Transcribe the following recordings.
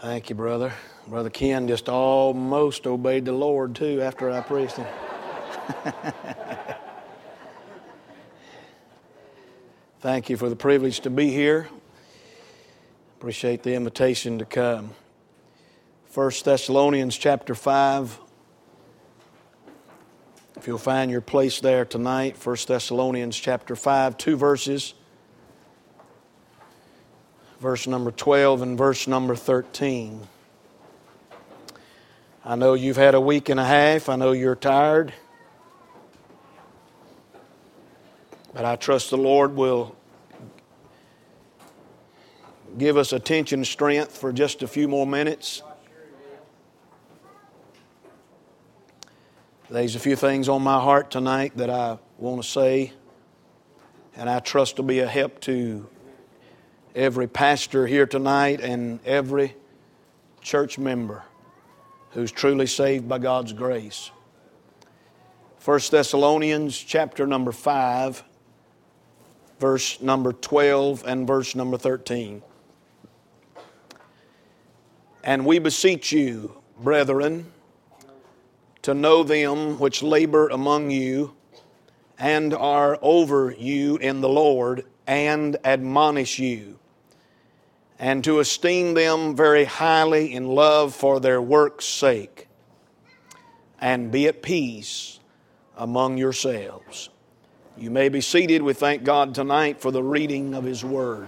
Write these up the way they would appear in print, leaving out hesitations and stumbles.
Thank you, brother. Brother Ken just almost obeyed the Lord, too, after I preached him. Thank you for the privilege to be here. Appreciate the invitation to come. 1 Thessalonians chapter 5. If you'll find your place there tonight, 1 Thessalonians chapter 5, two verses. Verse number 12 and verse number 13. I know you've had a week and a half. I know you're tired. But I trust the Lord will give us attention and strength for just a few more minutes. There's a few things on my heart tonight that I want to say, and I trust will be a help to every pastor here tonight and every church member who's truly saved by God's grace. 1 Thessalonians chapter number 5, verse number 12 and verse number 13. And we beseech you, brethren, to know them which labor among you and are over you in the Lord and admonish you, and to esteem them very highly in love for their work's sake, and be at peace among yourselves. You may be seated. We thank God tonight for the reading of His Word.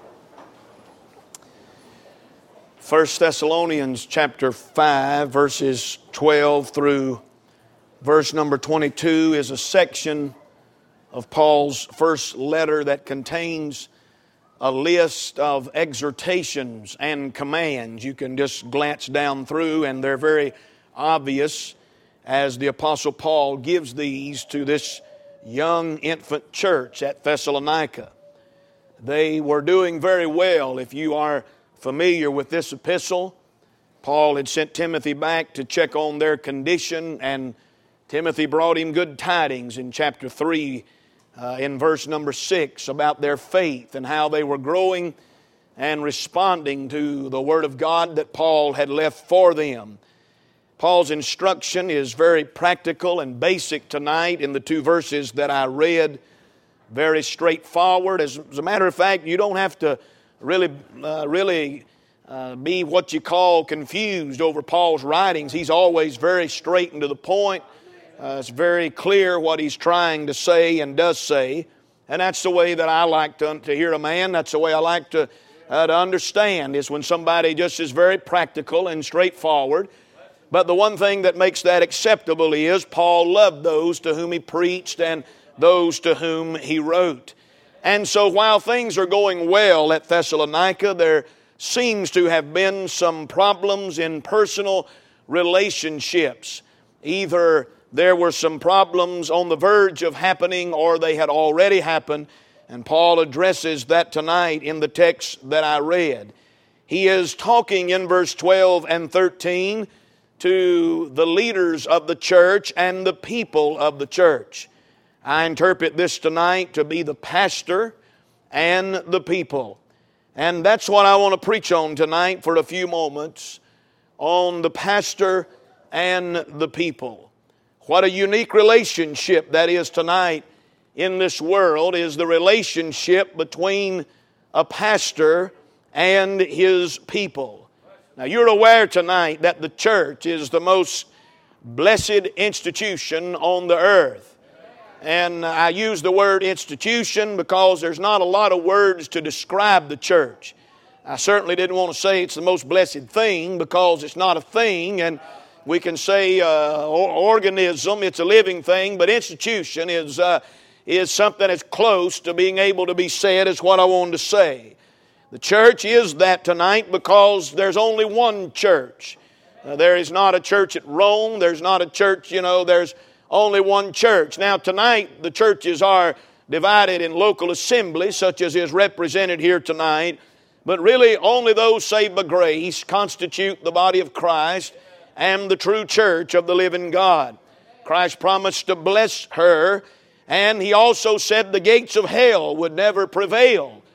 1 Thessalonians chapter 5, verses 12 through verse number 22 is a section of Paul's first letter that contains a list of exhortations and commands. You can just glance down through, and they're very obvious as the Apostle Paul gives these to this young infant church at Thessalonica. They were doing very well. If you are familiar with this epistle, Paul had sent Timothy back to check on their condition, and Timothy brought him good tidings in chapter 3 in verse number 6 about their faith and how they were growing and responding to the Word of God that Paul had left for them. Paul's instruction is very practical and basic tonight in the two verses that I read. Very straightforward. As a matter of fact, you don't have to really be what you call confused over Paul's writings. He's always very straight and to the point. It's very clear what he's trying to say and does say. And that's the way that I like to hear a man. That's the way I like to understand, is when somebody just is very practical and straightforward. But the one thing that makes that acceptable is Paul loved those to whom he preached and those to whom he wrote. And so while things are going well at Thessalonica, there seems to have been some problems in personal relationships. Either there were some problems on the verge of happening, or they had already happened, and Paul addresses that tonight in the text that I read. He is talking in verse 12 and 13 to the leaders of the church and the people of the church. I interpret this tonight to be the pastor and the people. And that's what I want to preach on tonight for a few moments, on the pastor and the people. What a unique relationship that is tonight in this world, is the relationship between a pastor and his people. Now, you're aware tonight that the church is the most blessed institution on the earth. And I use the word institution because there's not a lot of words to describe the church. I certainly didn't want to say it's the most blessed thing, because it's not a thing, and we can say organism, it's a living thing, but institution is something that's close to being able to be said, is what I wanted to say. The church is that tonight because there's only one church. There is not a church at Rome. There's not a church, there's only one church. Now tonight the churches are divided in local assemblies, such as is represented here tonight. But really only those saved by grace constitute the body of Christ and the true church of the living God. Christ promised to bless her, and He also said the gates of hell would never prevail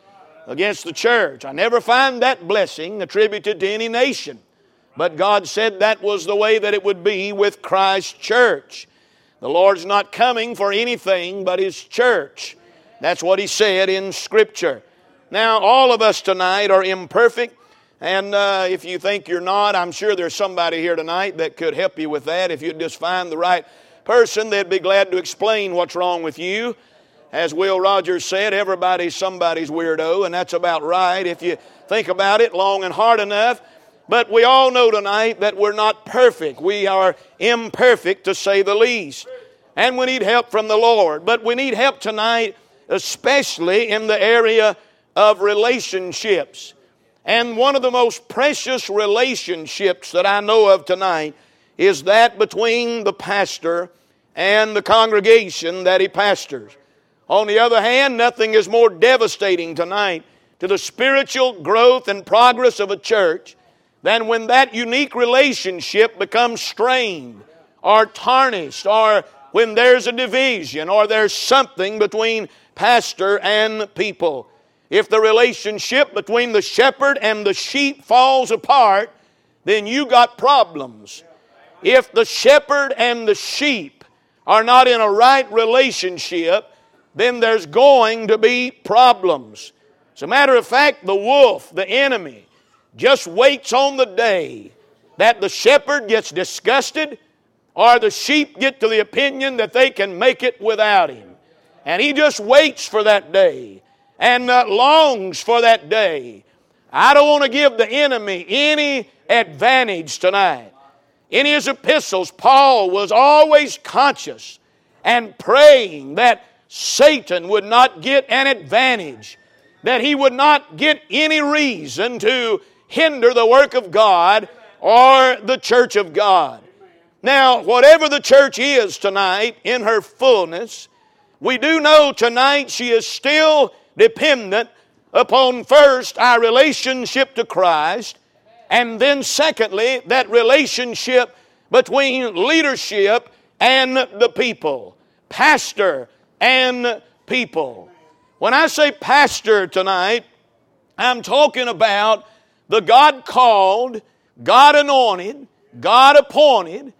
against the church. I never find that blessing attributed to any nation. But God said that was the way that it would be with Christ's church. The Lord's not coming for anything but His church. That's what He said in Scripture. Now, all of us tonight are imperfect. And if you think you're not, I'm sure there's somebody here tonight that could help you with that. If you'd just find the right person, they'd be glad to explain what's wrong with you. As Will Rogers said, everybody's somebody's weirdo, and that's about right if you think about it long and hard enough. But we all know tonight that we're not perfect. We are imperfect, to say the least. And we need help from the Lord. But we need help tonight, especially in the area of relationships. And one of the most precious relationships that I know of tonight is that between the pastor and the congregation that he pastors. On the other hand, nothing is more devastating tonight to the spiritual growth and progress of a church than when that unique relationship becomes strained or tarnished, or when there's a division or there's something between pastor and people. If the relationship between the shepherd and the sheep falls apart, then you got problems. If the shepherd and the sheep are not in a right relationship, then there's going to be problems. As a matter of fact, the wolf, the enemy, just waits on the day that the shepherd gets disgusted or the sheep get to the opinion that they can make it without him. And he just waits for that day and longs for that day. I don't want to give the enemy any advantage tonight. In his epistles, Paul was always conscious and praying that Satan would not get an advantage, that he would not get any reason to hinder the work of God or the church of God. Now, whatever the church is tonight in her fullness, we do know tonight she is still dependent upon first our relationship to Christ, and then secondly that relationship between leadership and the people, pastor and people. When I say pastor tonight, I'm talking about the God-called, God-anointed, God-appointed,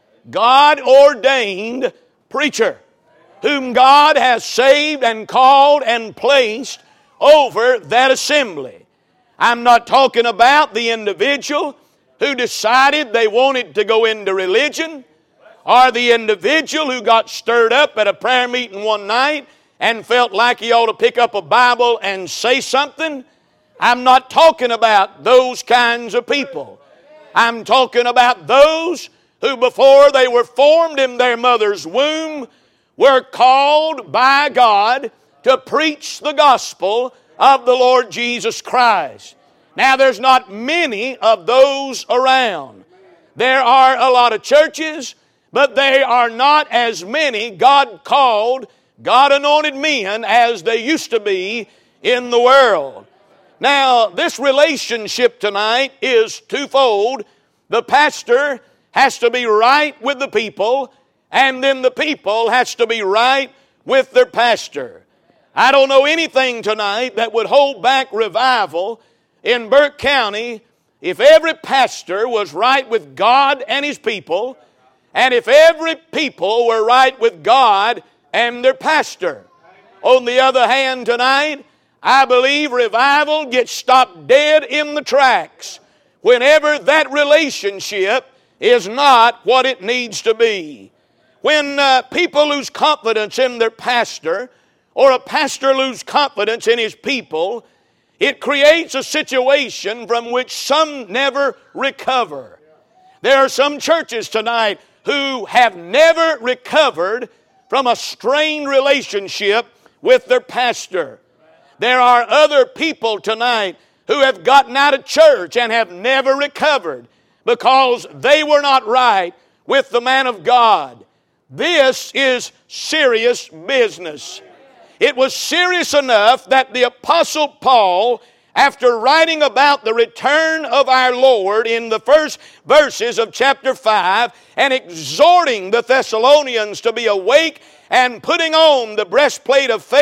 God-ordained preacher whom God has saved and called and placed over that assembly. I'm not talking about the individual who decided they wanted to go into religion, or the individual who got stirred up at a prayer meeting one night and felt like he ought to pick up a Bible and say something. I'm not talking about those kinds of people. I'm talking about those who before they were formed in their mother's womb were called by God to preach the gospel of the Lord Jesus Christ. Now there's not many of those around. There are a lot of churches, but they are not as many God-called, God-anointed men as they used to be in the world. Now, this relationship tonight is twofold. The pastor has to be right with the people, and then the people has to be right with their pastor. I don't know anything tonight that would hold back revival in Burke County if every pastor was right with God and his people, and if every people were right with God and their pastor. On the other hand tonight, I believe revival gets stopped dead in the tracks whenever that relationship is not what it needs to be. When people lose confidence in their pastor, or a pastor lose confidence in his people, it creates a situation from which some never recover. There are some churches tonight who have never recovered from a strained relationship with their pastor. There are other people tonight who have gotten out of church and have never recovered because they were not right with the man of God. This is serious business. It was serious enough that the Apostle Paul, after writing about the return of our Lord in the first verses of chapter 5 and exhorting the Thessalonians to be awake and putting on the breastplate of faith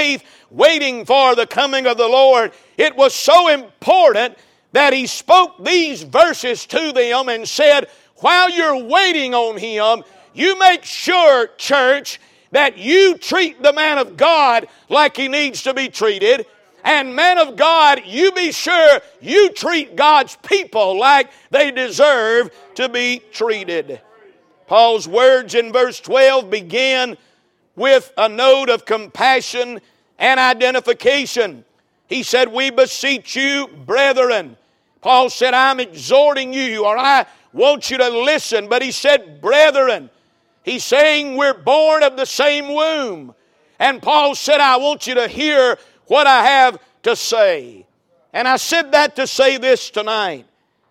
waiting for the coming of the Lord, it was so important that he spoke these verses to them and said, while you're waiting on Him, you make sure, church, that you treat the man of God like he needs to be treated. And man of God, you be sure you treat God's people like they deserve to be treated. Paul's words in verse 12 begin with a note of compassion and identification. He said, we beseech you, brethren. Paul said, I'm exhorting you, or I want you to listen. But he said, brethren. He's saying we're born of the same womb. And Paul said, I want you to hear what I have to say. And I said that to say this tonight.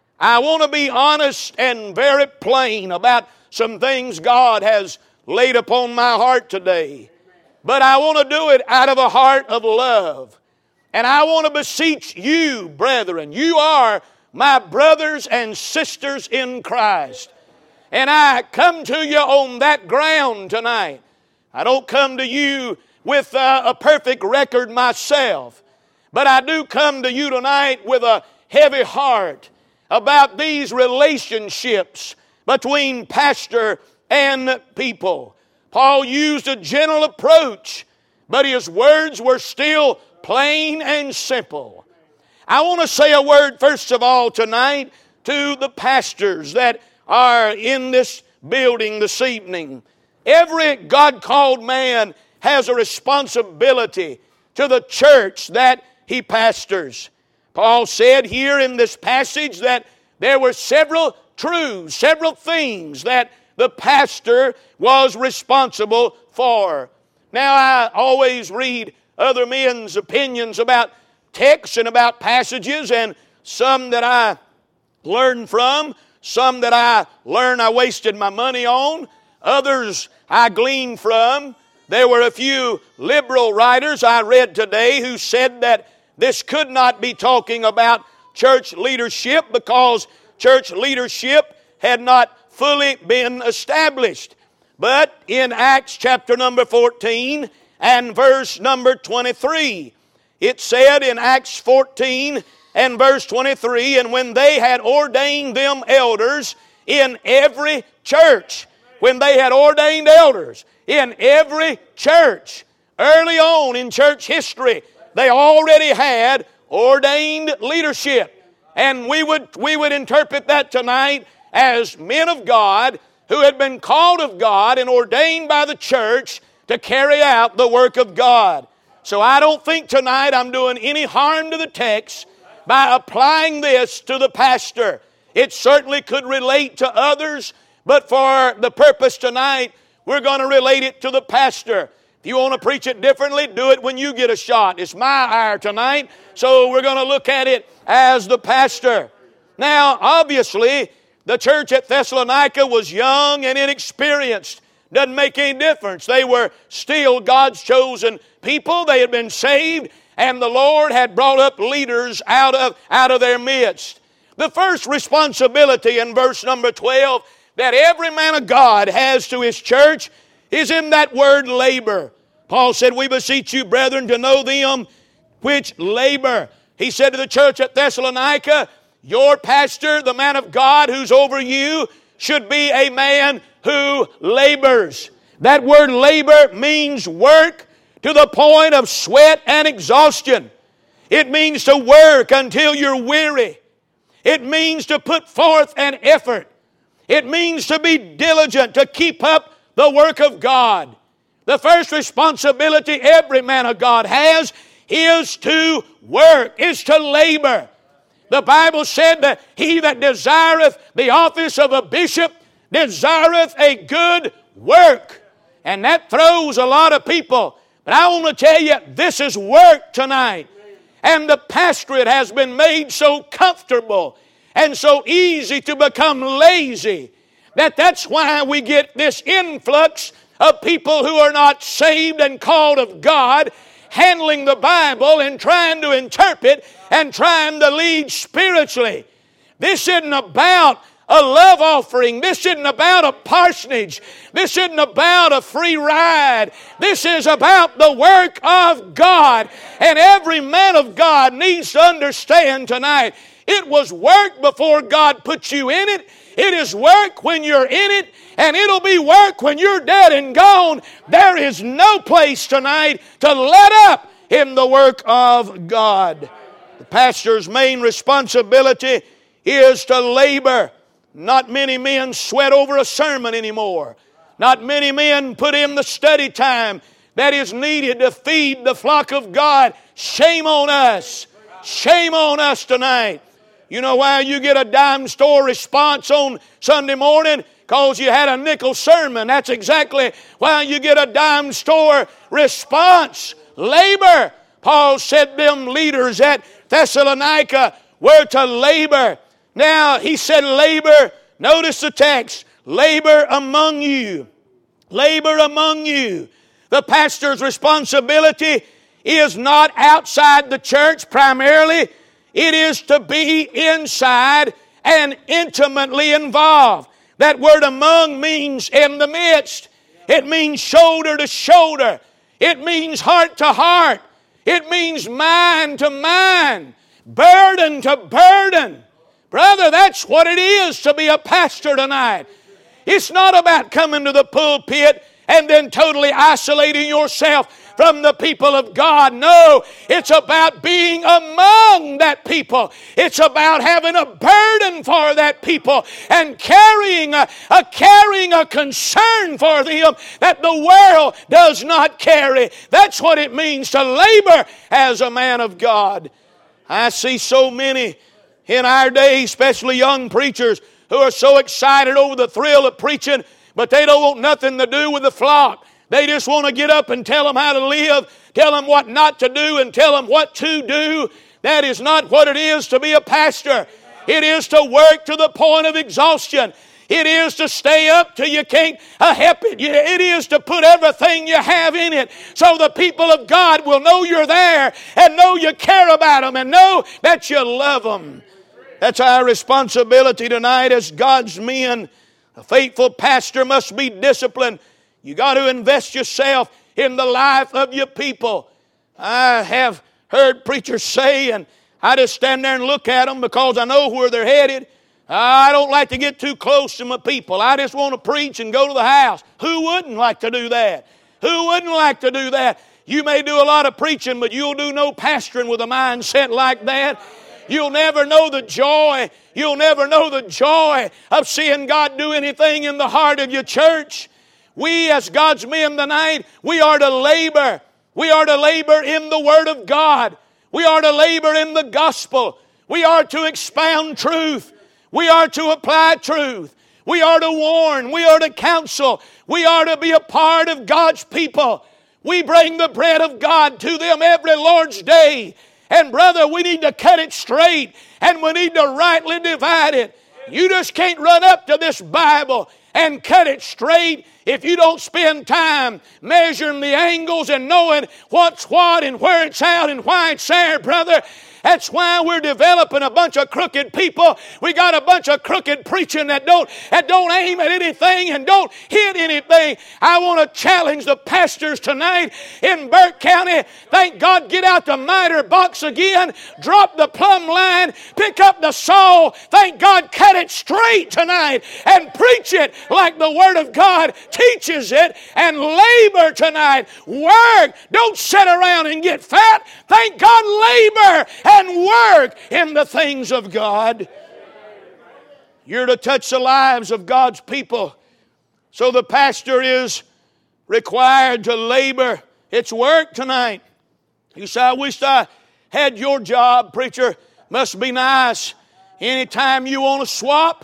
I want to be honest and very plain about some things God has laid upon my heart today. But I want to do it out of a heart of love. And I want to beseech you, brethren. You are my brothers and sisters in Christ. And I come to you on that ground tonight. I don't come to you with a perfect record myself. But I do come to you tonight with a heavy heart about these relationships between pastor and people. Paul used a gentle approach, but his words were still plain and simple. I want to say a word first of all tonight to the pastors that are in this building this evening. Every God-called man has a responsibility to the church that he pastors. Paul said here in this passage that there were several truths, several things that the pastor was responsible for. Now, I always read other men's opinions about texts and about passages, and some that I learn from, some that I learn I wasted my money on, others I glean from. There were a few liberal writers I read today who said that this could not be talking about church leadership because church leadership had not fully been established. But in Acts chapter number 14 and verse number 23, it said in Acts 14 and verse 23, and when they had ordained them elders in every church, when they had ordained elders in every church, early on in church history, they already had ordained leadership. And we would interpret that tonight as men of God who had been called of God and ordained by the church to carry out the work of God. So I don't think tonight I'm doing any harm to the text by applying this to the pastor. It certainly could relate to others, but for the purpose tonight, we're going to relate it to the pastor. If you want to preach it differently, do it when you get a shot. It's my hour tonight, so we're going to look at it as the pastor. Now, obviously, the church at Thessalonica was young and inexperienced. Doesn't make any difference. They were still God's chosen people. They had been saved, and the Lord had brought up leaders out of their midst. The first responsibility in verse number 12 that every man of God has to his church is in that word labor. Paul said, we beseech you, brethren, to know them which labor. He said to the church at Thessalonica, your pastor, the man of God who's over you, should be a man who labors. That word labor means work to the point of sweat and exhaustion. It means to work until you're weary. It means to put forth an effort. It means to be diligent, to keep up the work of God. The first responsibility every man of God has is to work, is to labor. The Bible said that he that desireth the office of a bishop desireth a good work. And that throws a lot of people. But I want to tell you, this is work tonight. And the pastorate has been made so comfortable and so easy to become lazy that's why we get this influx of people who are not saved and called of God, handling the Bible and trying to interpret and trying to lead spiritually. This isn't about a love offering. This isn't about a parsonage. This isn't about a free ride. This is about the work of God. And every man of God needs to understand tonight, it was work before God put you in it. It is work when you're in it, and it'll be work when you're dead and gone. There is no place tonight to let up in the work of God. The pastor's main responsibility is to labor. Not many men sweat over a sermon anymore. Not many men put in the study time that is needed to feed the flock of God. Shame on us. Shame on us tonight. You know why you get a dime store response on Sunday morning? Because you had a nickel sermon. That's exactly why you get a dime store response. Labor. Paul said them leaders at Thessalonica were to labor. Now, he said labor. Notice the text. Labor among you. Labor among you. The pastor's responsibility is not outside the church primarily. It is to be inside and intimately involved. That word among means in the midst. It means shoulder to shoulder. It means heart to heart. It means mind to mind. Burden to burden. Brother, that's what it is to be a pastor tonight. It's not about coming to the pulpit and then totally isolating yourself from the people of God. No, it's about being among that people. It's about having a burden for that people and carrying a concern for them that the world does not carry. That's what it means to labor as a man of God. I see so many in our day, especially young preachers, who are so excited over the thrill of preaching, but they don't want nothing to do with the flock. They just want to get up and tell them how to live, tell them what not to do, and tell them what to do. That is not what it is to be a pastor. It is to work to the point of exhaustion. It is to stay up till you can't help it. It is to put everything you have in it so the people of God will know you're there and know you care about them and know that you love them. That's our responsibility tonight as God's men. A faithful pastor must be disciplined. You got to invest yourself in the life of your people. I have heard preachers say, and I just stand there and look at them because I know where they're headed. I don't like to get too close to my people. I just want to preach and go to the house. Who wouldn't like to do that? Who wouldn't like to do that? You may do a lot of preaching, but you'll do no pastoring with a mindset like that. You'll never know the joy. You'll never know the joy of seeing God do anything in the heart of your church. We as God's men tonight, we are to labor. We are to labor in the Word of God. We are to labor in the gospel. We are to expound truth. We are to apply truth. We are to warn. We are to counsel. We are to be a part of God's people. We bring the bread of God to them every Lord's Day. And brother, we need to cut it straight and we need to rightly divide it. You just can't run up to this Bible and cut it straight if you don't spend time measuring the angles and knowing what's what and where it's out and why it's there, brother. That's why we're developing a bunch of crooked people. We got a bunch of crooked preaching that don't aim at anything and don't hit anything. I want to challenge the pastors tonight in Burke County. Thank God, get out the miter box again, drop the plumb line, pick up the saw. Thank God, cut it straight tonight and preach it like the Word of God teaches it, and labor tonight. Work. Don't sit around and get fat. Thank God, labor and work in the things of God. You're to touch the lives of God's people. So the pastor is required to labor. It's work tonight. You say, I wish I had your job, preacher. Must be nice. Anytime you want to swap,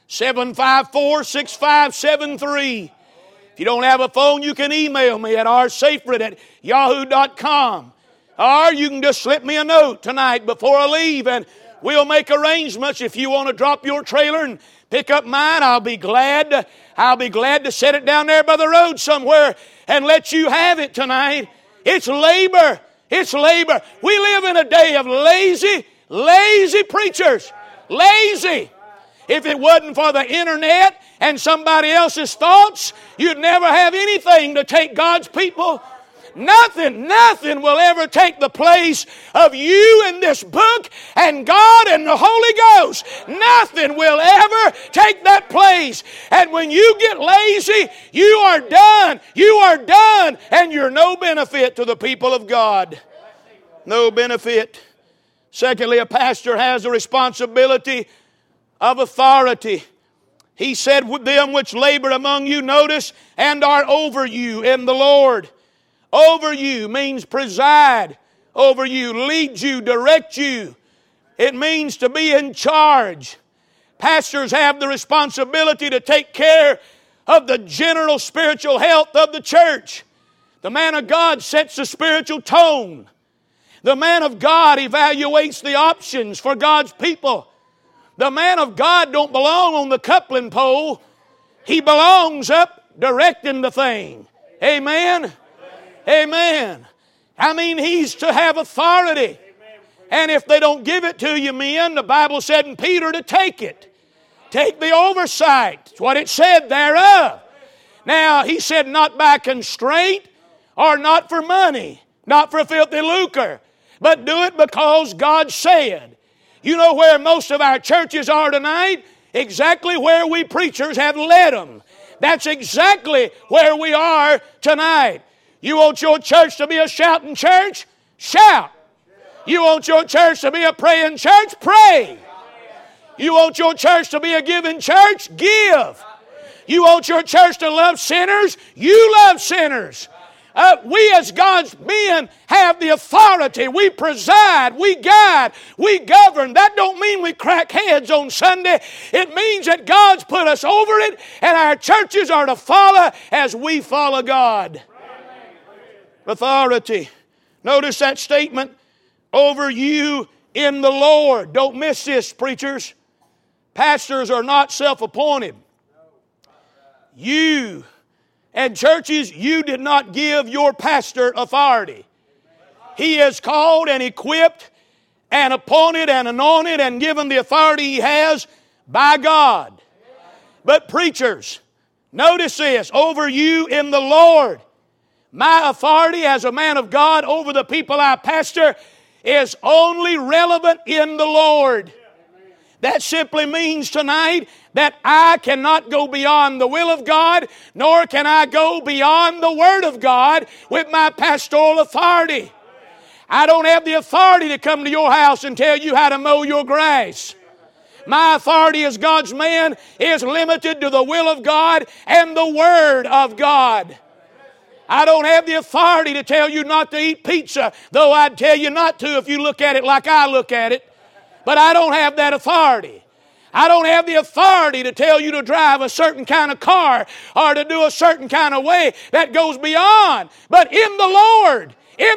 754-6573. If you don't have a phone, you can email me at rsafred@yahoo.com. Or you can just slip me a note tonight before I leave and we'll make arrangements. If you want to drop your trailer and pick up mine, I'll be glad to set it down there by the road somewhere and let you have it tonight. It's labor. It's labor. We live in a day of lazy preachers. Lazy. If it wasn't for the internet and somebody else's thoughts, you'd never have anything to take God's people. Nothing will ever take the place of you in this book and God and the Holy Ghost. Nothing will ever take that place. And when you get lazy, you are done. You are done. And you're no benefit to the people of God. No benefit. Secondly, a pastor has a responsibility of authority. He said, with them which labor among you, notice, and are over you in the Lord. Over you means preside over you, lead you, direct you. It means to be in charge. Pastors have the responsibility to take care of the general spiritual health of the church. The man of God sets the spiritual tone. The man of God evaluates the options for God's people. The man of God don't belong on the coupling pole. He belongs up directing the thing. Amen? Amen. I mean, he's to have authority. And if they don't give it to you, men, the Bible said in Peter to take it. Take the oversight. It's what it said thereof. Now, he said not by constraint or not for money, not for filthy lucre, but do it because God said. You know where most of our churches are tonight? Exactly where we preachers have led them. That's exactly where we are tonight. You want your church to be a shouting church? Shout. You want your church to be a praying church? Pray. You want your church to be a giving church? Give. You want your church to love sinners? You love sinners. We as God's men have the authority. We preside, we guide, we govern. That don't mean we crack heads on Sunday. It means that God's put us over it and our churches are to follow as we follow God. Authority. Notice that statement, over you in the Lord. Don't miss this, preachers. Pastors are not self-appointed. You and churches, you did not give your pastor authority. He is called and equipped and appointed and anointed and given the authority he has by God. But preachers, notice this, over you in the Lord. My authority as a man of God over the people I pastor is only relevant in the Lord. That simply means tonight that I cannot go beyond the will of God, nor can I go beyond the Word of God with my pastoral authority. I don't have the authority to come to your house and tell you how to mow your grass. My authority as God's man is limited to the will of God and the Word of God. I don't have the authority to tell you not to eat pizza, though I'd tell you not to if you look at it like I look at it. But I don't have that authority. I don't have the authority to tell you to drive a certain kind of car or to do a certain kind of way that goes beyond. But in the Lord,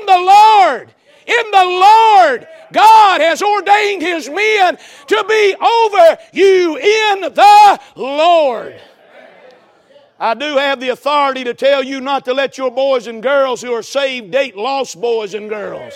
God has ordained His men to be over you in the Lord. I do have the authority to tell you not to let your boys and girls who are saved date lost boys and girls.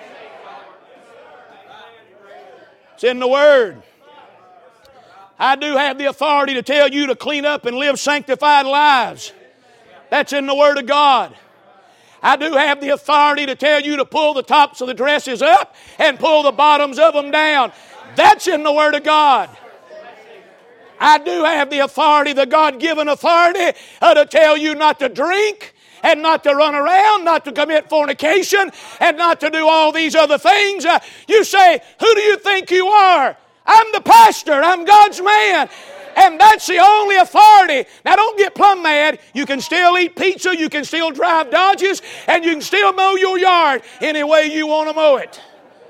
It's in the Word. I do have the authority to tell you to clean up and live sanctified lives. That's in the Word of God. I do have the authority to tell you to pull the tops of the dresses up and pull the bottoms of them down. That's in the Word of God. I do have the authority, the God-given authority, to tell you not to drink and not to run around, not to commit fornication, and not to do all these other things. You say, who do you think you are? I'm the pastor. I'm God's man. And that's the only authority. Now don't get plumb mad. You can still eat pizza, you can still drive Dodges, and you can still mow your yard any way you want to mow it.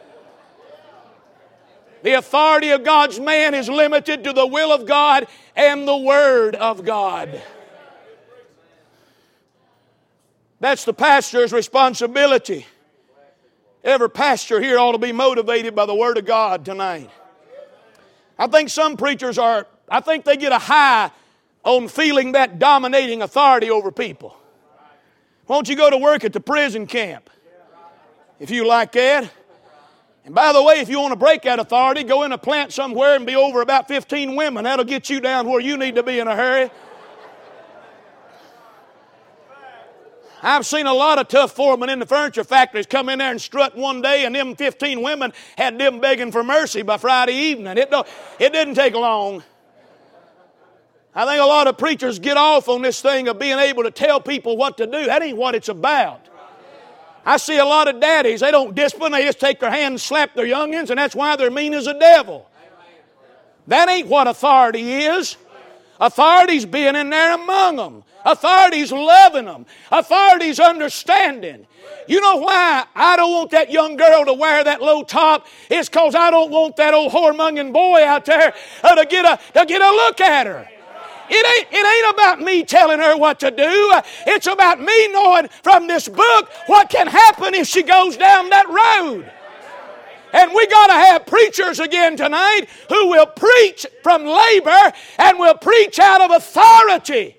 The authority of God's man is limited to the will of God and the Word of God. That's the pastor's responsibility. Every pastor here ought to be motivated by the Word of God tonight. I think some preachers they get a high on feeling that dominating authority over people. Won't you go to work at the prison camp? If you like that. And by the way, if you want to break that authority, go in a plant somewhere and be over about 15 women. That'll get you down where you need to be in a hurry. I've seen a lot of tough foremen in the furniture factories come in there and strut one day, and them 15 women had them begging for mercy by Friday evening. It didn't take long. I think a lot of preachers get off on this thing of being able to tell people what to do. That ain't what it's about. I see a lot of daddies, they don't discipline, they just take their hand and slap their youngins, and that's why they're mean as a devil. That ain't what authority is. Authority's being in there among them. Authority's loving them. Authority's understanding. You know why I don't want that young girl to wear that low top? It's because I don't want that old whoremongering boy out there to get a look at her. It ain't about me telling her what to do. It's about me knowing from this book what can happen if she goes down that road. And we got to have preachers again tonight who will preach from labor and will preach out of authority.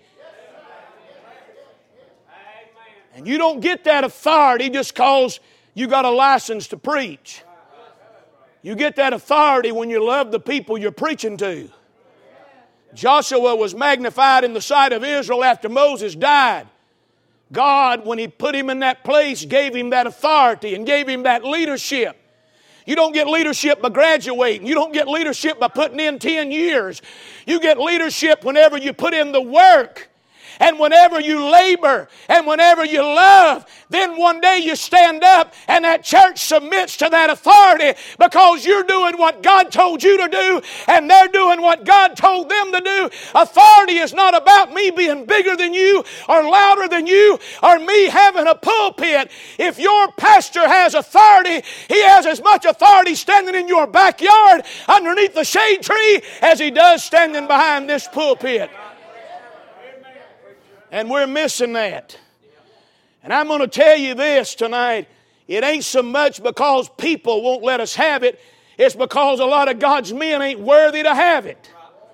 And you don't get that authority just because you got a license to preach. You get that authority when you love the people you're preaching to. Joshua was magnified in the sight of Israel after Moses died. God, when He put him in that place, gave him that authority and gave him that leadership. You don't get leadership by graduating. You don't get leadership by putting in 10 years. You get leadership whenever you put in the work. And whenever you labor and whenever you love, then one day you stand up and that church submits to that authority because you're doing what God told you to do and they're doing what God told them to do. Authority is not about me being bigger than you or louder than you or me having a pulpit. If your pastor has authority, he has as much authority standing in your backyard underneath the shade tree as he does standing behind this pulpit. And we're missing that. And I'm going to tell you this tonight. It ain't so much because people won't let us have it. It's because a lot of God's men ain't worthy to have it.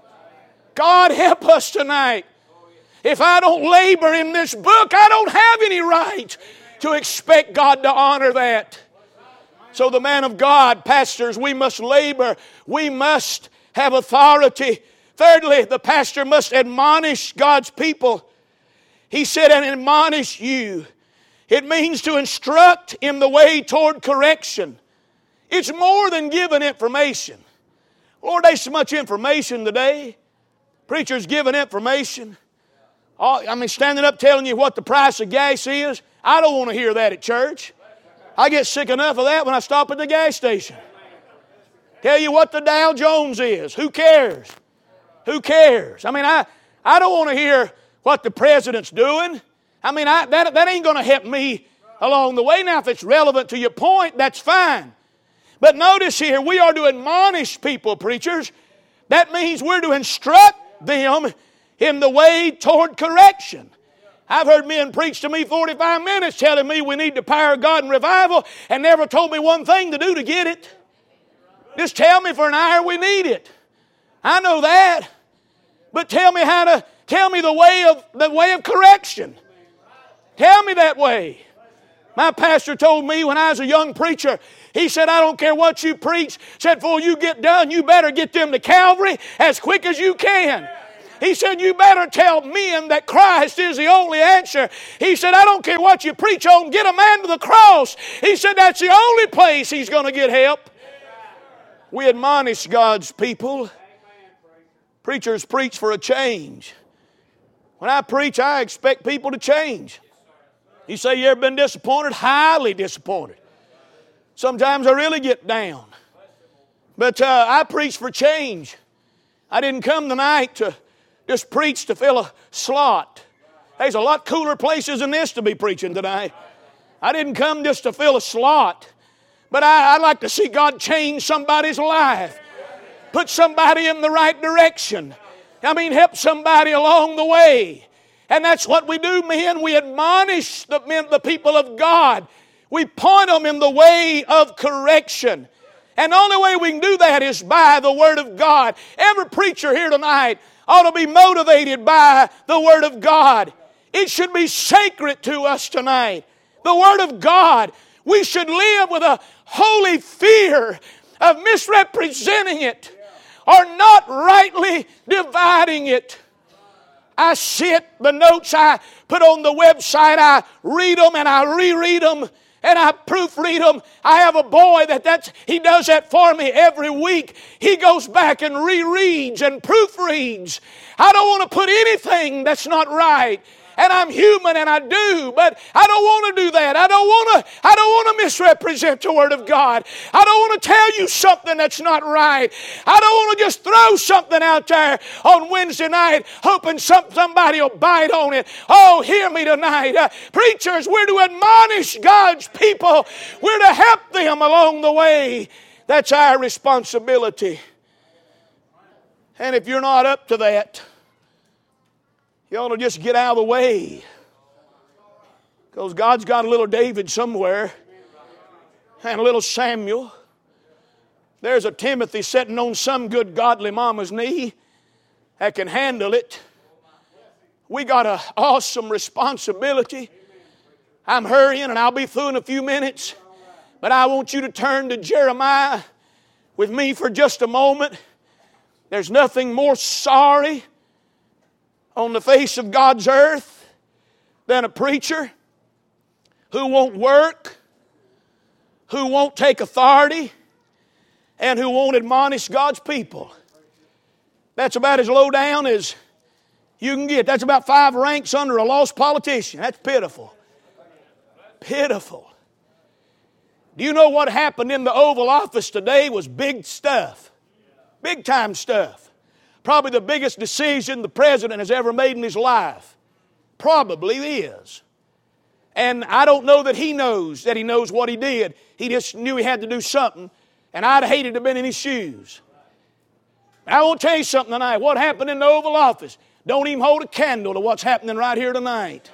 God help us tonight. If I don't labor in this book, I don't have any right to expect God to honor that. So the man of God, pastors, we must labor. We must have authority. Thirdly, the pastor must admonish God's people. He said, and admonish you. It means to instruct in the way toward correction. It's more than giving information. Lord, there's so much information today. Preachers giving information. Standing up telling you what the price of gas is. I don't want to hear that at church. I get sick enough of that when I stop at the gas station. Tell you what the Dow Jones is. Who cares? Who cares? I don't want to hear what the president's doing. That ain't going to help me along the way. Now, if it's relevant to your point, that's fine. But notice here, we are to admonish people, preachers. That means we're to instruct them in the way toward correction. I've heard men preach to me 45 minutes telling me we need the power of God and revival and never told me one thing to do to get it. Just tell me for an hour we need it. I know that. But tell me the way of correction. Tell me that way. My pastor told me when I was a young preacher, he said, I don't care what you preach. Said, before you get done, you better get them to Calvary as quick as you can. He said, you better tell men that Christ is the only answer. He said, I don't care what you preach on, get a man to the cross. He said, that's the only place he's going to get help. We admonish God's people. Preachers preach for a change. When I preach, I expect people to change. You say you ever been disappointed? Highly disappointed. Sometimes I really get down. But I preach for change. I didn't come tonight to just preach to fill a slot. There's a lot cooler places than this to be preaching tonight. I didn't come just to fill a slot. But I'd like to see God change somebody's life. Put somebody in the right direction. Help somebody along the way. And that's what we do, men. We admonish the people of God. We point them in the way of correction. And the only way we can do that is by the Word of God. Every preacher here tonight ought to be motivated by the Word of God. It should be sacred to us tonight. The Word of God. We should live with a holy fear of misrepresenting it or not rightly dividing it. I sit, the notes I put on the website, I read them and I reread them and I proofread them. I have a boy he does that for me every week. He goes back and rereads and proofreads. I don't want to put anything that's not right. And I'm human and I do, but I don't want to do that. I don't want to misrepresent the Word of God. I don't want to tell you something that's not right. I don't want to just throw something out there on Wednesday night hoping somebody will bite on it. Oh, hear me tonight. Preachers, we're to admonish God's people. We're to help them along the way. That's our responsibility. And if you're not up to that, you ought to just get out of the way. Because God's got a little David somewhere. And a little Samuel. There's a Timothy sitting on some good godly mama's knee that can handle it. We got an awesome responsibility. I'm hurrying and I'll be through in a few minutes. But I want you to turn to Jeremiah with me for just a moment. There's nothing more sorry on the face of God's earth than a preacher who won't work, who won't take authority, and who won't admonish God's people. That's about as low down as you can get. That's about 5 ranks under a lost politician. That's pitiful. Pitiful. Do you know what happened in the Oval Office today was big stuff. Big time stuff. Probably the biggest decision the president has ever made in his life. Probably is. And I don't know that he knows what he did. He just knew he had to do something. And I'd have hated to have been in his shoes. I want to tell you something tonight. What happened in the Oval Office don't even hold a candle to what's happening right here tonight.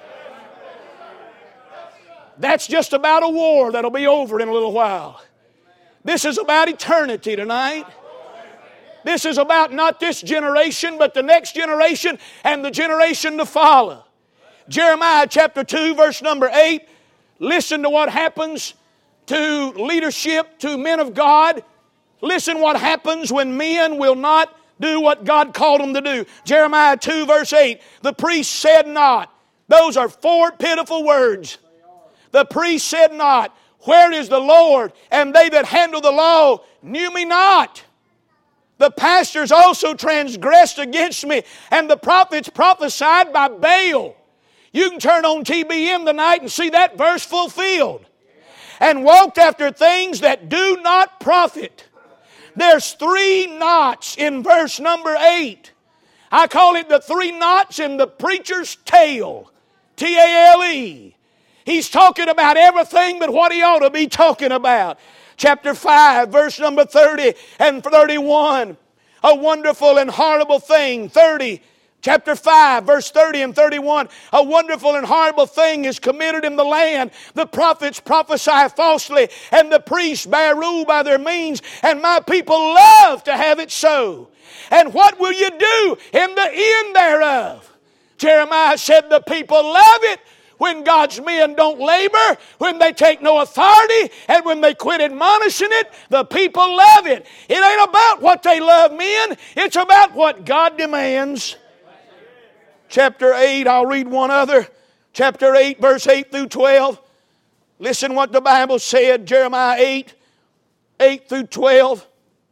That's just about a war that'll be over in a little while. This is about eternity tonight. This is about not this generation, but the next generation and the generation to follow. Jeremiah chapter 2, verse number 8. Listen to what happens to leadership, to men of God. Listen what happens when men will not do what God called them to do. Jeremiah 2, verse 8. The priest said not. Those are 4 pitiful words. The priest said not, where is the Lord? And they that handle the law knew me not. The pastors also transgressed against me, and the prophets prophesied by Baal. You can turn on TBM tonight and see that verse fulfilled. And walked after things that do not profit. There's 3 knots in verse number 8. I call it the 3 knots in the preacher's tail. T-A-L-E. He's talking about everything but what he ought to be talking about. Chapter 5, verse number 30 and 31. A wonderful and horrible thing. 30. Chapter 5, verse 30 and 31. A wonderful and horrible thing is committed in the land. The prophets prophesy falsely, and the priests bear rule by their means, and my people love to have it so. And what will you do in the end thereof? Jeremiah said the people love it when God's men don't labor, when they take no authority, and when they quit admonishing it. The people love it. It ain't about what they love, men. It's about what God demands. Chapter 8, I'll read one other. Chapter 8, verse 8 through 12. Listen what the Bible said, Jeremiah 8, 8 through 12.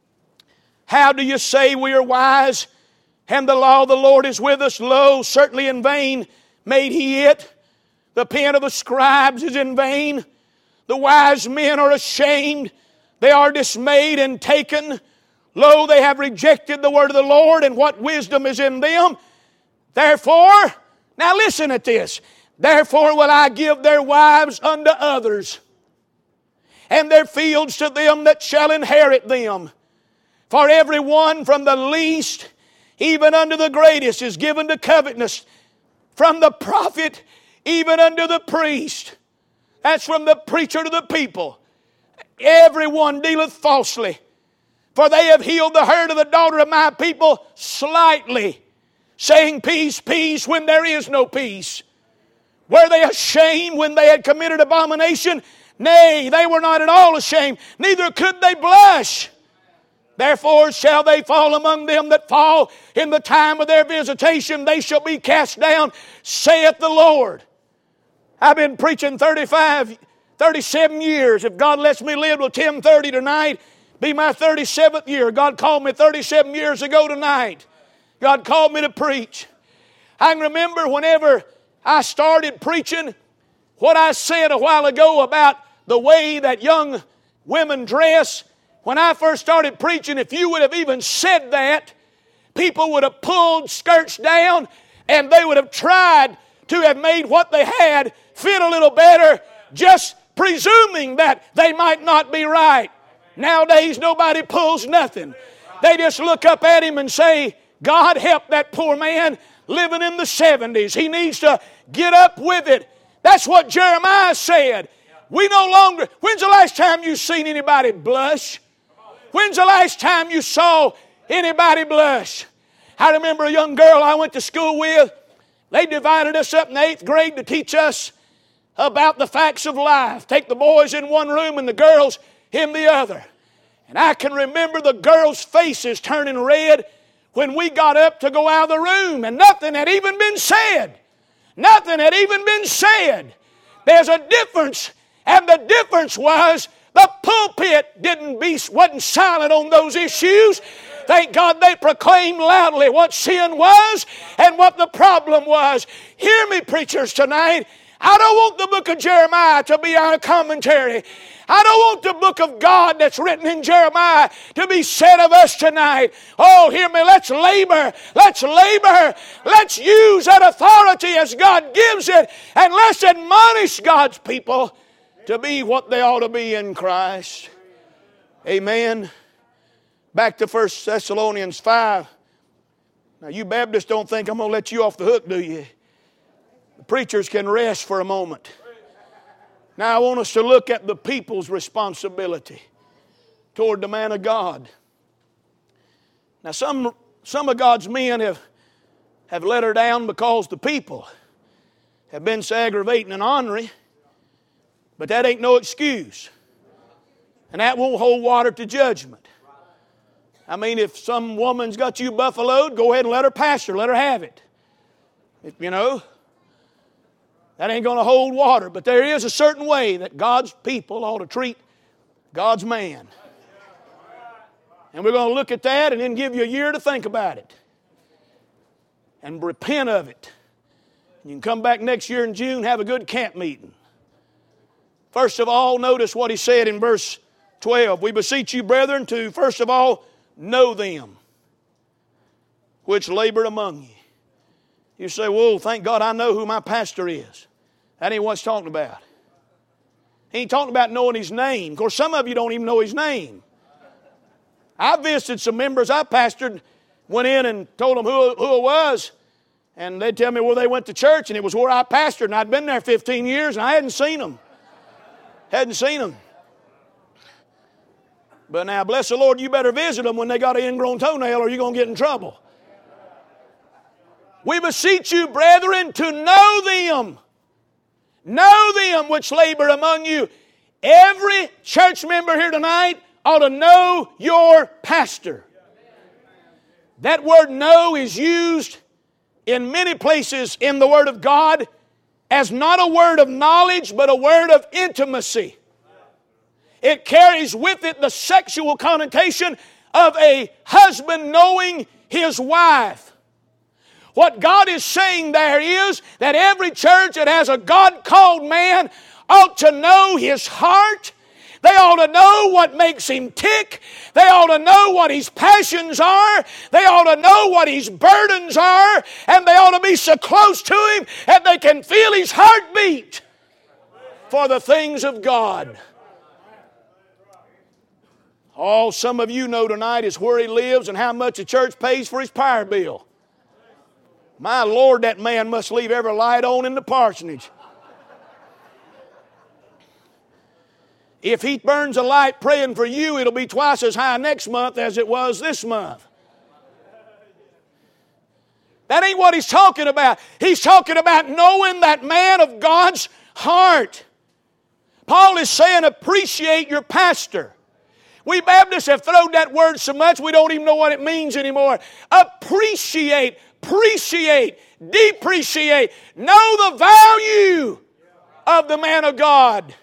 How do you say we are wise, and the law of the Lord is with us? Lo, certainly in vain made he it. The pen of the scribes is in vain. The wise men are ashamed. They are dismayed and taken. Lo, they have rejected the word of the Lord, and what wisdom is in them. Therefore, now listen at this. Therefore will I give their wives unto others, and their fields to them that shall inherit them. For every one from the least even unto the greatest is given to covetousness, from the prophet even unto the priest. That's from the preacher to the people. Everyone dealeth falsely. For they have healed the hurt of the daughter of my people slightly, saying peace, peace, when there is no peace. Were they ashamed when they had committed abomination? Nay, they were not at all ashamed, neither could they blush. Therefore shall they fall among them that fall in the time of their visitation. They shall be cast down, saith the Lord. I've been preaching 37 years. If God lets me live till 10:30 tonight, be my 37th year. God called me 37 years ago tonight. God called me to preach. I can remember whenever I started preaching, what I said a while ago about the way that young women dress. When I first started preaching, if you would have even said that, people would have pulled skirts down and they would have tried to have made what they had fit a little better, just presuming that they might not be right. Nowadays, nobody pulls nothing. They just look up at him and say, God help that poor man living in the 70s. He needs to get up with it. That's what Jeremiah said. We no longer... When's the last time you seen anybody blush? When's the last time you saw anybody blush? I remember a young girl I went to school with. They divided us up in the 8th grade to teach us about the facts of life. Take the boys in one room and the girls in the other. And I can remember the girls' faces turning red when we got up to go out of the room, and nothing had even been said. Nothing had even been said. There's a difference, and the difference was the pulpit wasn't silent on those issues. Thank God they proclaimed loudly what sin was and what the problem was. Hear me, preachers, tonight. I don't want the book of Jeremiah to be our commentary. I don't want the book of God that's written in Jeremiah to be said of us tonight. Oh, hear me, let's labor. Let's labor. Let's use that authority as God gives it, and let's admonish God's people to be what they ought to be in Christ. Amen. Back to 1 Thessalonians 5. Now, you Baptists don't think I'm going to let you off the hook, do you? The preachers can rest for a moment. Now, I want us to look at the people's responsibility toward the man of God. Now, some of God's men have let her down because the people have been so aggravating and ornery. But that ain't no excuse. And that won't hold water to judgment. I mean, if some woman's got you buffaloed, go ahead and let her pasture, let her have it. You know, that ain't going to hold water. But there is a certain way that God's people ought to treat God's man. And we're going to look at that and then give you a year to think about it. And repent of it. You can come back next year in June, have a good camp meeting. First of all, notice what he said in verse 12. We beseech you, brethren, to first of all know them which labor among you. You say, well, thank God I know who my pastor is. That ain't what he's talking about. He ain't talking about knowing his name. Of course, some of you don't even know his name. I visited some members I pastored, went in and told them who it was, and they'd tell me where they went to church, and it was where I pastored, and I'd been there 15 years, and I hadn't seen them. Hadn't seen them. But now, bless the Lord, you better visit them when they got an ingrown toenail or you're going to get in trouble. We beseech you, brethren, to know them. Know them which labor among you. Every church member here tonight ought to know your pastor. That word know is used in many places in the Word of God as not a word of knowledge, but a word of intimacy. It carries with it the sexual connotation of a husband knowing his wife. What God is saying there is that every church that has a God-called man ought to know his heart. They ought to know what makes him tick. They ought to know what his passions are. They ought to know what his burdens are. And they ought to be so close to him that they can feel his heartbeat for the things of God. All some of you know tonight is where he lives and how much the church pays for his power bill. My Lord, that man must leave every light on in the parsonage. If he burns a light praying for you, it'll be twice as high next month as it was this month. That ain't what he's talking about. He's talking about knowing that man of God's heart. Paul is saying appreciate your pastor. We Baptists have thrown that word so much we don't even know what it means anymore. Appreciate, depreciate. Know the value of the man of God.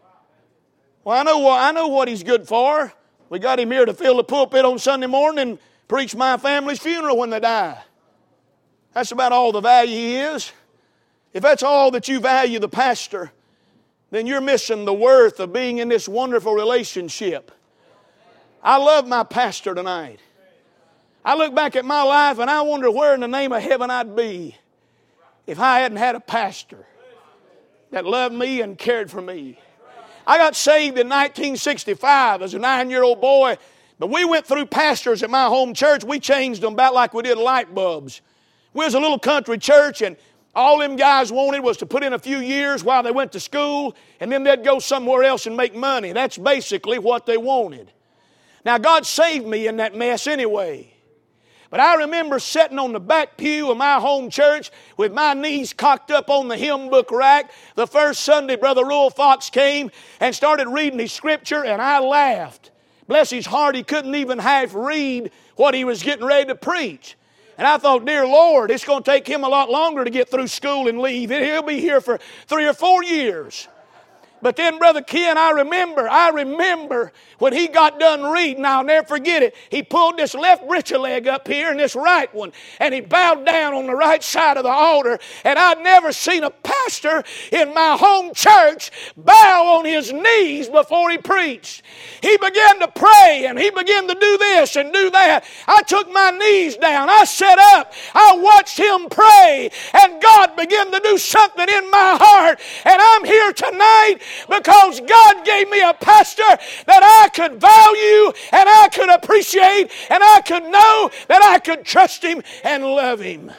Well, I know what he's good for. We got him here to fill the pulpit on Sunday morning and preach my family's funeral when they die. That's about all the value he is. If that's all that you value the pastor, then you're missing the worth of being in this wonderful relationship. I love my pastor tonight. I look back at my life and I wonder where in the name of heaven I'd be if I hadn't had a pastor that loved me and cared for me. I got saved in 1965 as a 9-year-old boy, but we went through pastors at my home church. We changed them about like we did light bulbs. We was a little country church, and all them guys wanted was to put in a few years while they went to school, and then they'd go somewhere else and make money. That's basically what they wanted. Now, God saved me in that mess anyway. But I remember sitting on the back pew of my home church with my knees cocked up on the hymn book rack. The first Sunday, Brother Royal Fox came and started reading his scripture, and I laughed. Bless his heart, he couldn't even half read what he was getting ready to preach. And I thought, dear Lord, it's going to take him a lot longer to get through school and leave. He'll be here for 3 or 4 years. But then, Brother Ken, I remember when he got done reading, I'll never forget it. He pulled this left britcher leg up here and this right one, and he bowed down on the right side of the altar. And I'd never seen a pastor in my home church bow on his knees before he preached. He began to pray, and he began to do this and do that. I took my knees down. I sat up. I watched him pray, and God began to do something in my heart. And I'm here tonight because God gave me a pastor that I could value and I could appreciate and I could know that I could trust him and love him.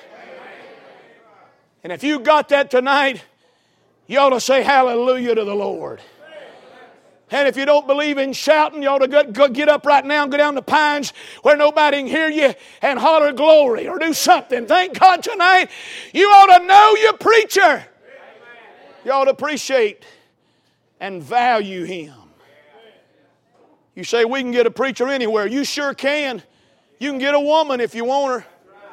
And if you got that tonight, you ought to say hallelujah to the Lord. And if you don't believe in shouting, you ought to go get up right now and go down the pines where nobody can hear you and holler glory or do something. Thank God tonight you ought to know your preacher. You ought to appreciate and value him. You say we can get a preacher anywhere. You sure can. You can get a woman if you want her.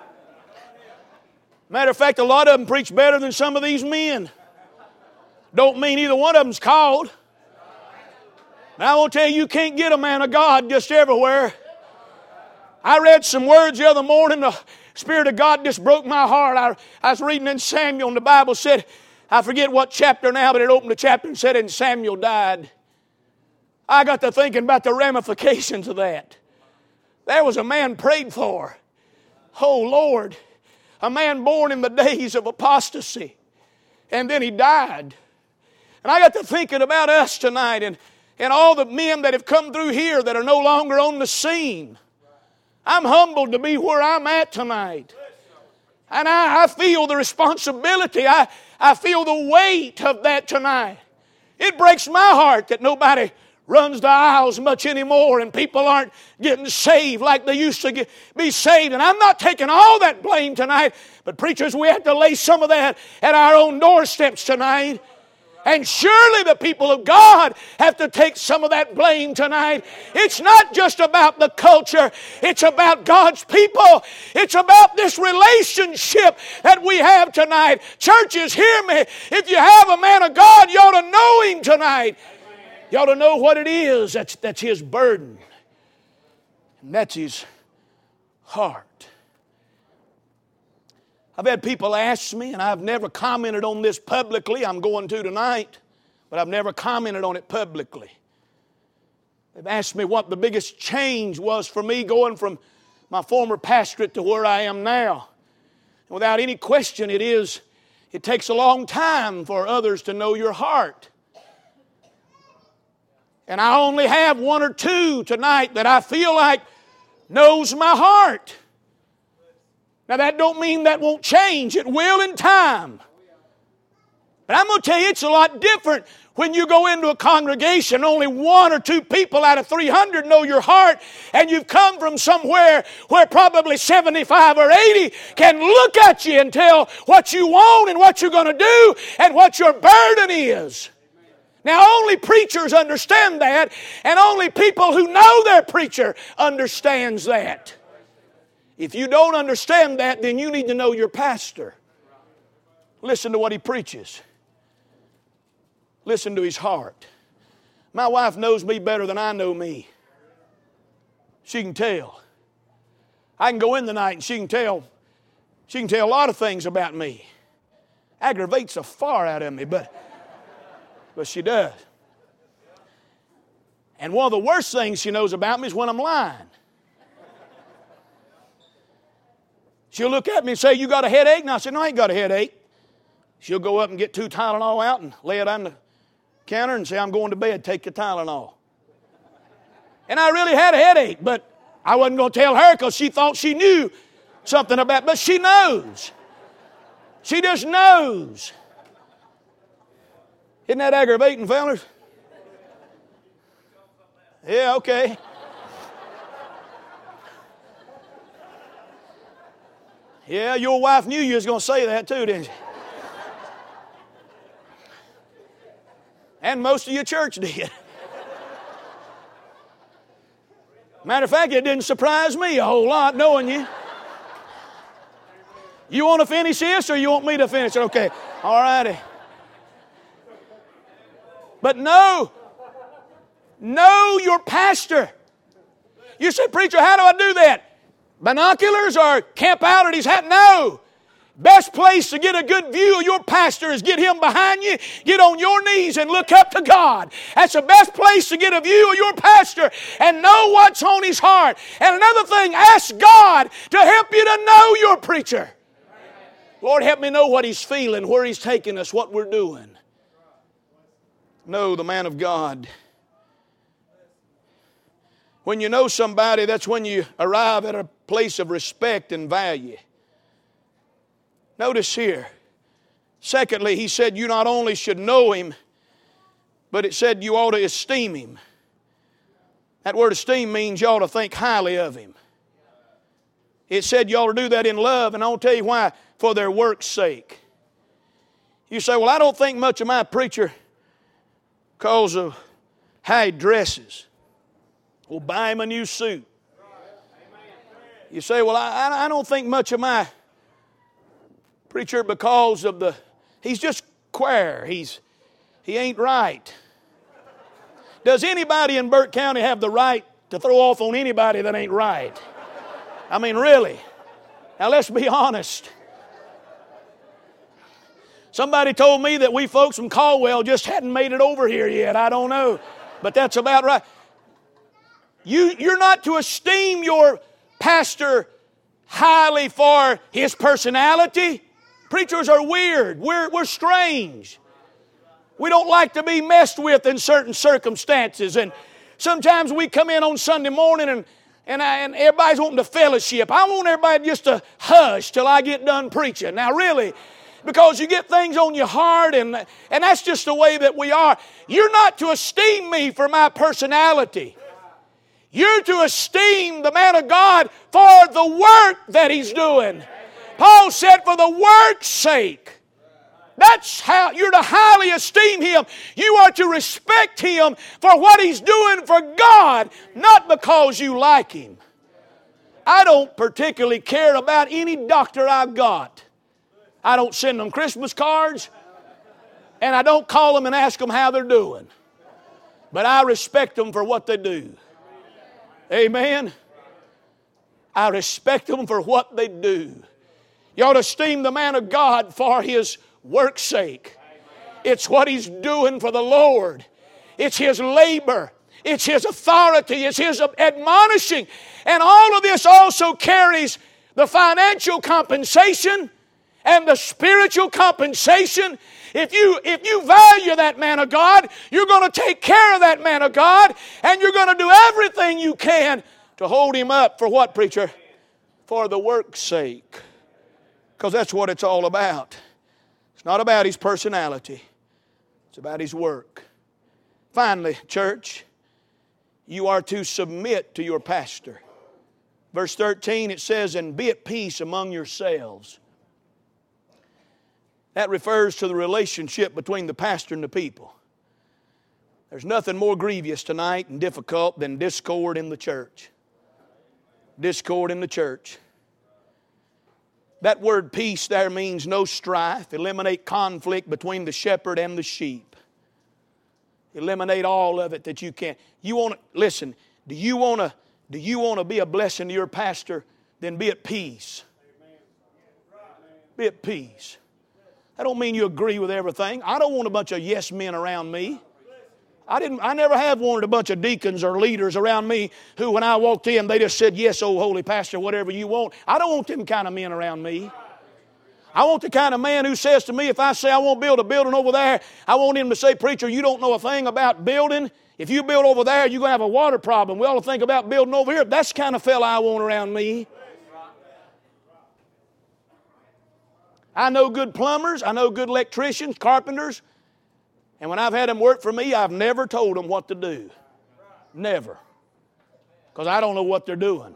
Matter of fact, a lot of them preach better than some of these men. Don't mean either one of them's called. Now I want to tell you can't get a man of God just everywhere. I read some words the other morning. The Spirit of God just broke my heart. I was reading in Samuel and the Bible said, I forget what chapter now, but it opened a chapter and said, and Samuel died. I got to thinking about the ramifications of that. There was a man prayed for. Oh, Lord. A man born in the days of apostasy. And then he died. And I got to thinking about us tonight and all the men that have come through here that are no longer on the scene. I'm humbled to be where I'm at tonight. And I feel the responsibility. I feel the weight of that tonight. It breaks my heart that nobody runs the aisles much anymore and people aren't getting saved like they used to be saved. And I'm not taking all that blame tonight, but preachers, we have to lay some of that at our own doorsteps tonight. And surely the people of God have to take some of that blame tonight. It's not just about the culture. It's about God's people. It's about this relationship that we have tonight. Churches, hear me. If you have a man of God, you ought to know him tonight. You ought to know what it is. That's his burden. And that's his heart. I've had people ask me, and I've never commented on this publicly. I'm going to tonight, but I've never commented on it publicly. They've asked me what the biggest change was for me going from my former pastorate to where I am now. And without any question, it takes a long time for others to know your heart. And I only have one or two tonight that I feel like knows my heart. Now that don't mean that won't change. It will in time. But I'm going to tell you it's a lot different when you go into a congregation. Only one or two people out of 300 know your heart, and you've come from somewhere where probably 75 or 80 can look at you and tell what you want and what you're going to do and what your burden is. Now, only preachers understand that, and only people who know their preacher understands that. If you don't understand that, then you need to know your pastor. Listen to what he preaches. Listen to his heart. My wife knows me better than I know me. She can tell. I can go in the night and she can tell a lot of things about me. Aggravates the far out of me, but she does. And one of the worst things she knows about me is when I'm lying. She'll look at me and say, "You got a headache?" And I say, "No, I ain't got a headache." She'll go up and get 2 Tylenol out and lay it on the counter and say, "I'm going to bed, take your Tylenol." And I really had a headache, but I wasn't going to tell her because she thought she knew something about it. But she knows. She just knows. Isn't that aggravating, fellas? Yeah, okay. Yeah, your wife knew you was going to say that too, didn't she? And most of your church did. Matter of fact, it didn't surprise me a whole lot knowing you. You want to finish this or you want me to finish it? Okay, all righty. But know your pastor. You say, "Preacher, how do I do that? Binoculars or camp out at his hat?" No. Best place to get a good view of your pastor is get him behind you, get on your knees and look up to God. That's the best place to get a view of your pastor and know what's on his heart. And another thing, ask God to help you to know your preacher. Lord, help me know what he's feeling, where he's taking us, what we're doing. Know the man of God. When you know somebody, that's when you arrive at a place of respect and value. Notice here, secondly, he said you not only should know him, but it said you ought to esteem him. That word esteem means you ought to think highly of him. It said you ought to do that in love, and I'll tell you why, for their work's sake. You say, "Well, I don't think much of my preacher because of how he dresses." Well, buy him a new suit. You say, "Well, I don't think much of my preacher because of he's just queer. He ain't right." Does anybody in Burke County have the right to throw off on anybody that ain't right? I mean, really. Now, let's be honest. Somebody told me that we folks from Caldwell just hadn't made it over here yet. I don't know. But that's about right. You're not to esteem your pastor highly for his personality. Preachers are weird. We're strange. We don't like to be messed with in certain circumstances. And sometimes we come in on Sunday morning and everybody's wanting to fellowship. I want everybody just to hush till I get done preaching. Now really, because you get things on your heart and that's just the way that we are. You're not to esteem me for my personality. You're to esteem the man of God for the work that he's doing. Paul said, "For the work's sake." That's how you're to highly esteem him. You are to respect him for what he's doing for God, not because you like him. I don't particularly care about any doctor I've got. I don't send them Christmas cards, and I don't call them and ask them how they're doing. But I respect them for what they do. Amen? I respect them for what they do. You ought to esteem the man of God for his work's sake. It's what he's doing for the Lord. It's his labor. It's his authority. It's his admonishing. And all of this also carries the financial compensation and the spiritual compensation. If you value that man of God, you're going to take care of that man of God, and you're going to do everything you can to hold him up for what, preacher? For the work's sake. Because that's what it's all about. It's not about his personality. It's about his work. Finally, church, you are to submit to your pastor. Verse 13, it says, "And be at peace among yourselves." That refers to the relationship between the pastor and the people. There's nothing more grievous tonight and difficult than discord in the church. Discord in the church. That word peace there means no strife. Eliminate conflict between the shepherd and the sheep. Eliminate all of it that you can. You want to listen. Do you want to be a blessing to your pastor? Then be at peace. Be at peace. That don't mean you agree with everything. I don't want a bunch of yes men around me. I never have wanted a bunch of deacons or leaders around me who, when I walked in, they just said, yes, oh, holy pastor, whatever you want. I don't want them kind of men around me. I want the kind of man who says to me, if I say I want to build a building over there, I want him to say, preacher, you don't know a thing about building. If you build over there, you're going to have a water problem. We ought to think about building over here. That's the kind of fella I want around me. I know good plumbers. I know good electricians, carpenters. And when I've had them work for me, I've never told them what to do. Never. Because I don't know what they're doing.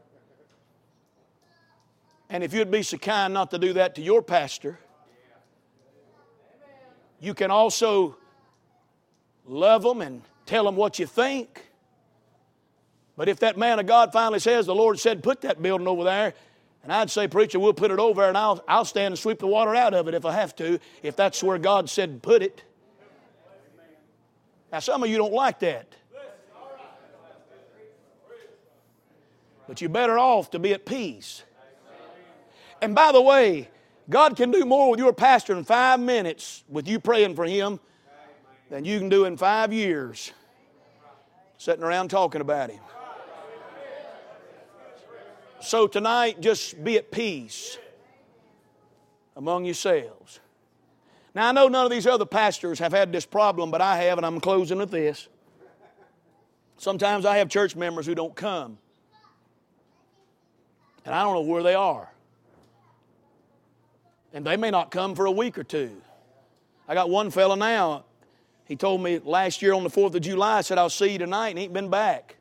And if you'd be so kind not to do that to your pastor, you can also love them and tell them what you think. But if that man of God finally says, the Lord said, put that building over there, and I'd say, preacher, we'll put it over there, and I'll stand and sweep the water out of it if I have to, if that's where God said put it. Now, some of you don't like that. But you're better off to be at peace. And by the way, God can do more with your pastor in 5 minutes with you praying for him than you can do in 5 years sitting around talking about him. So tonight, just be at peace among yourselves. Now, I know none of these other pastors have had this problem, but I have, and I'm closing with this. Sometimes I have church members who don't come. And I don't know where they are. And they may not come for a week or two. I got one fella now, he told me last year on the 4th of July, said, I'll see you tonight, and he ain't been back.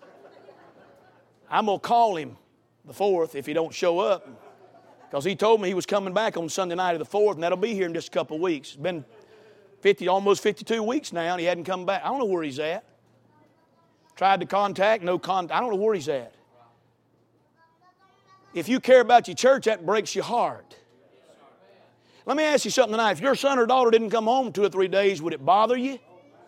I'm going to call him the 4th if he don't show up. Because he told me he was coming back on Sunday night of the 4th, and that'll be here in just a couple of weeks. It's been almost 52 weeks now, and he hadn't come back. I don't know where he's at. Tried to contact, no contact. I don't know where he's at. If you care about your church, that breaks your heart. Let me ask you something tonight. If your son or daughter didn't come home 2 or 3 days, would it bother you?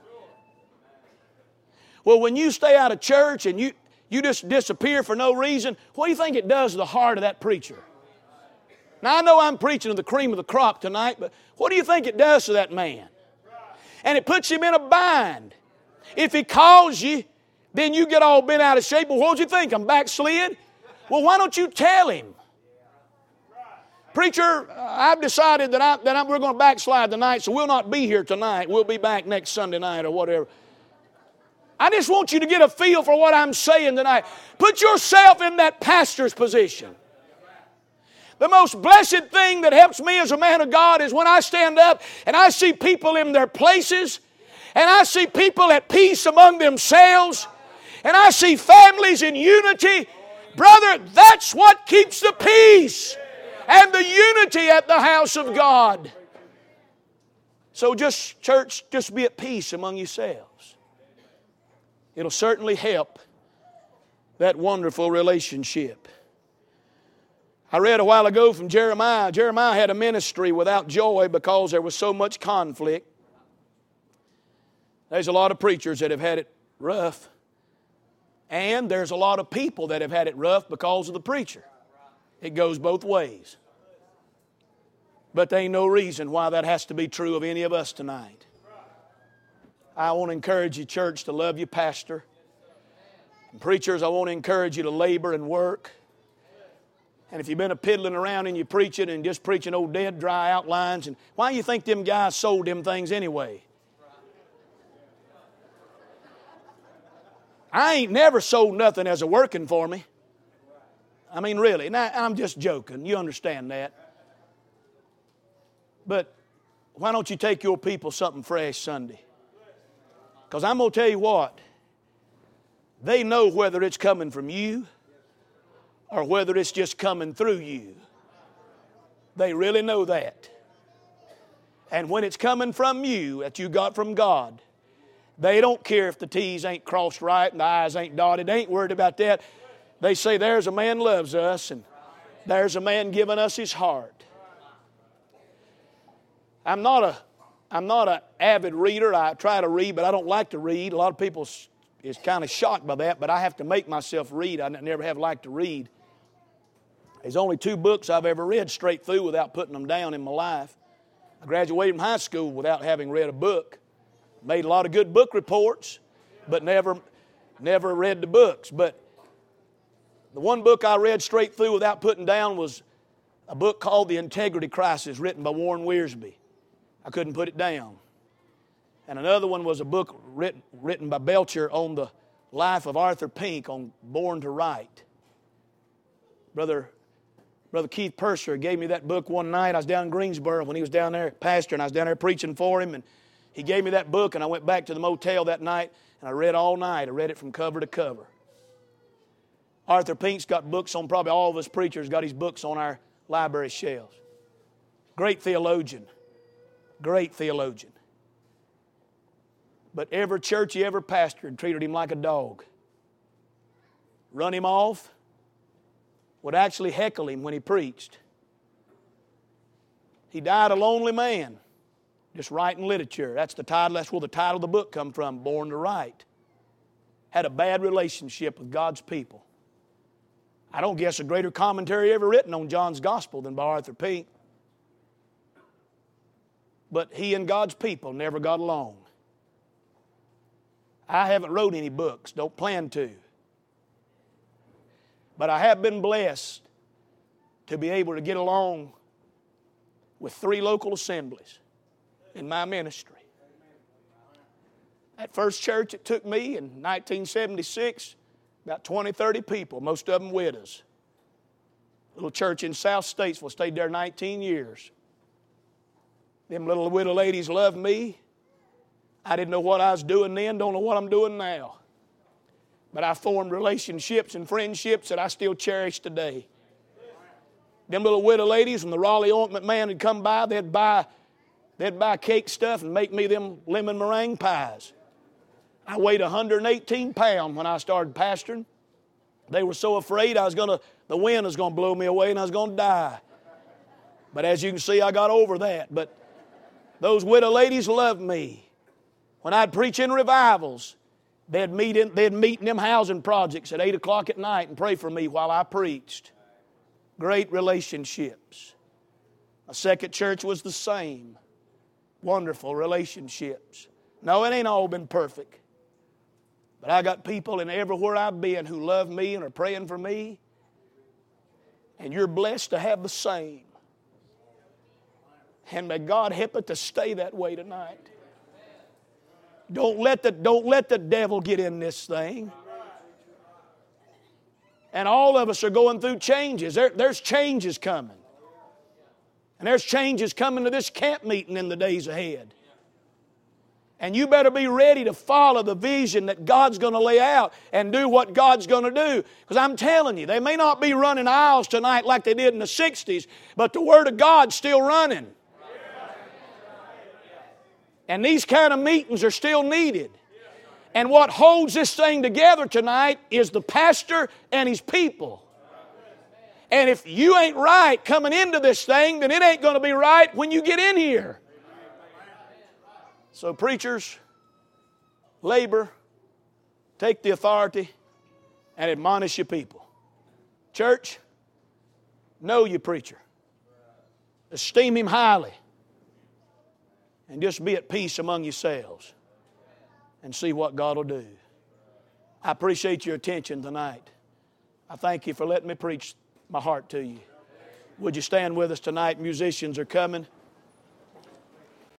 Well, when you stay out of church and you just disappear for no reason, what do you think it does to the heart of that preacher? Now, I know I'm preaching to the cream of the crop tonight, but what do you think it does to that man? And it puts him in a bind. If he calls you, then you get all bent out of shape. Well, what do you think? I'm backslid? Well, why don't you tell him? Preacher, I've decided that we're going to backslide tonight, so we'll not be here tonight. We'll be back next Sunday night or whatever. I just want you to get a feel for what I'm saying tonight. Put yourself in that pastor's position. The most blessed thing that helps me as a man of God is when I stand up and I see people in their places, and I see people at peace among themselves, and I see families in unity. Brother, that's what keeps the peace and the unity at the house of God. So church, just be at peace among yourselves. It'll certainly help that wonderful relationship. I read a while ago from Jeremiah. Jeremiah had a ministry without joy because there was so much conflict. There's a lot of preachers that have had it rough. And there's a lot of people that have had it rough because of the preacher. It goes both ways. But there ain't no reason why that has to be true of any of us tonight. I want to encourage you, church, to love your pastor. And preachers, I want to encourage you to labor and work. And if you've been piddling around and you're preaching and just preaching old dead, dry outlines, and why do you think them guys sold them things anyway? I ain't never sold nothing as a working for me. I mean, really. Now, I'm just joking. You understand that. But why don't you take your people something fresh Sunday? Because I'm going to tell you what. They know whether it's coming from you or whether it's just coming through you. They really know that. And when it's coming from you, that you got from God, They don't care if the T's ain't crossed right and the I's ain't dotted. They ain't worried about that. They say there's a man loves us and there's a man giving us his heart. I'm not an avid reader. I try to read, but I don't like to read. A lot of people is kind of shocked by that, but I have to make myself read. I never have liked to read. There's only 2 books I've ever read straight through without putting them down in my life. I graduated from high school without having read a book. Made a lot of good book reports, but never read the books. But the one book I read straight through without putting down was a book called The Integrity Crisis, written by Warren Wiersbe. I couldn't put it down. And another one was a book written by Belcher on the life of Arthur Pink on Born to Write. Brother Keith Purser gave me that book one night. I was down in Greensboro when he was down there pastoring. I was down there preaching for him, and he gave me that book, and I went back to the motel that night, and I read all night. I read it from cover to cover. Arthur Pink's got books on, probably all of us preachers got his books on our library shelves. Great theologian. Great theologian. But every church he ever pastored treated him like a dog. Run him off. Would actually heckle him when he preached. He died a lonely man, just writing literature. That's the title. That's where the title of the book come from, Born to Write. Had a bad relationship with God's people. I don't guess a greater commentary ever written on John's Gospel than by Arthur Pink. But he and God's people never got along. I haven't wrote any books, don't plan to. But I have been blessed to be able to get along with 3 local assemblies in my ministry. That first church, it took me in 1976, about 20, 30 people, most of them widows. Little church in South Statesville, stayed there 19 years. Them little widow ladies loved me. I didn't know what I was doing then, don't know what I'm doing now. But I formed relationships and friendships that I still cherish today. Them little widow ladies, when the Raleigh ointment man would come by, they'd buy cake stuff and make me them lemon meringue pies. I weighed 118 pounds when I started pastoring. They were so afraid the wind was going to blow me away and I was going to die. But as you can see, I got over that. But those widow ladies loved me. When I'd preach in revivals, they'd meet in them housing projects at 8 o'clock at night and pray for me while I preached. Great relationships. A second church was the same. Wonderful relationships. No, it ain't all been perfect. But I got people in everywhere I've been who love me and are praying for me. And you're blessed to have the same. And may God help it to stay that way tonight. Don't let the devil get in this thing. And all of us are going through changes. There's changes coming. And there's changes coming to this camp meeting in the days ahead. And you better be ready to follow the vision that God's going to lay out and do what God's going to do. Because I'm telling you, they may not be running aisles tonight like they did in the 60s, but the Word of God's still running. And these kind of meetings are still needed. And what holds this thing together tonight is the pastor and his people. And if you ain't right coming into this thing, then it ain't going to be right when you get in here. So preachers, labor, take the authority and admonish your people. Church, know your preacher. Esteem him highly. And just be at peace among yourselves. And see what God will do. I appreciate your attention tonight. I thank you for letting me preach my heart to you. Would you stand with us tonight? Musicians are coming.